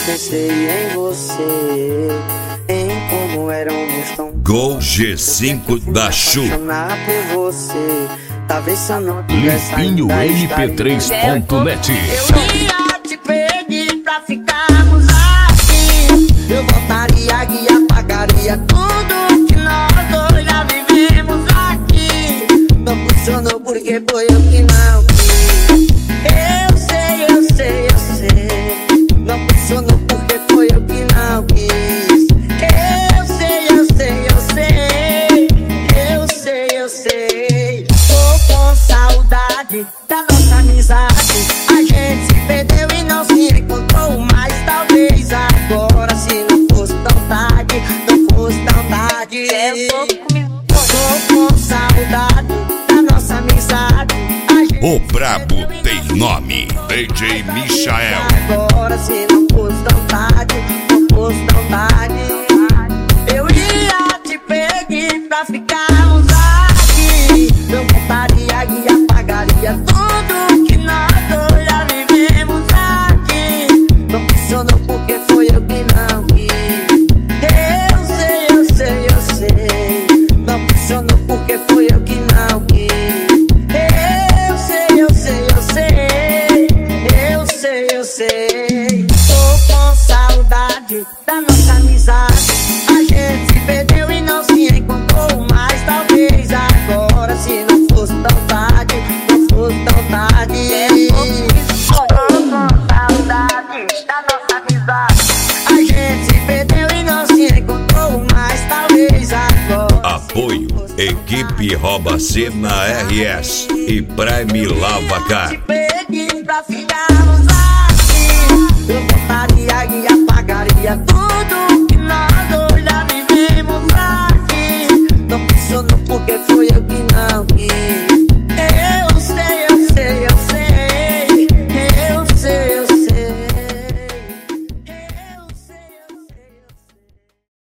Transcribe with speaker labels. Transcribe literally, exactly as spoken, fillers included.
Speaker 1: pensei em você, em como éramos tão
Speaker 2: Gol G cinco da Chu.
Speaker 1: apaixonar por você. Talvez se eu não tivesse
Speaker 3: Limpinho
Speaker 1: ainda
Speaker 3: M P três ponto net.
Speaker 1: Eu ia te pedir pra ficarmos aqui. Eu voltaria e apagaria tudo que nós dois já vivemos aqui. Não funcionou porque foi eu que não quis. Eu sei, eu sei, eu sei. Não funcionou porque foi eu que não quis. Eu sei, eu sei, eu sei. Eu sei, eu sei. Tô com saudade da nossa amizade. A gente se perdeu e não se encontrou mais. Talvez agora, se não fosse tão tarde, não fosse tão tarde. Tô com saudade da nossa amizade.
Speaker 2: O brabo tem nome, D J Michael.
Speaker 1: Agora, se não fosse tão tarde, não fosse tão tarde, eu ia te pedir pra ficarmos aqui. Eu voltaria e apagaria tudo que nós dois já vivemos aqui. Não funcionou porque foi eu que não quis. Eu sei, eu sei, eu sei. Não funcionou porque foi eu que não quis. Eu sei, eu sei, eu sei. Eu sei, eu sei. Tô com saudade da nossa amizade. A gente se perdeu e não se encontrou mais. Talvez agora, se não fosse tão tarde, não fosse tão tarde. Tô com saudade da nossa amizade. A gente se perdeu e não se encontrou mais. Talvez agora.
Speaker 2: Apoio Equipe Rouba C na R S e Prime Lavacar.
Speaker 1: Te pedi pra ficarmos aqui. Eu voltaria e apagaria tudo que nós dois já vivemos aqui. Não funcionou porque foi eu